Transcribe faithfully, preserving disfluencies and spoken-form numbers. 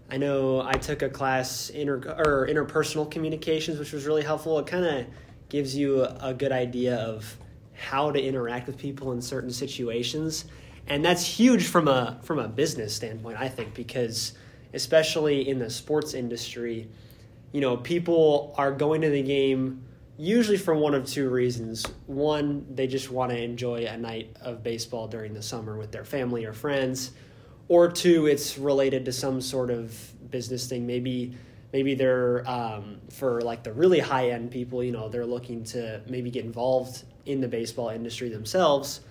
I know I took a class, inter, or interpersonal communications, which was really helpful. It kind of gives you a, a good idea of how to interact with people in certain situations. And that's huge from a from a business standpoint, I think, because especially in the sports industry, you know, people are going to the game usually for one of two reasons. One, they just want to enjoy a night of baseball during the summer with their family or friends. Or two, it's related to some sort of business thing. Maybe maybe they're, um, for like the really high-end people, you know, they're looking to maybe get involved in the baseball industry themselves.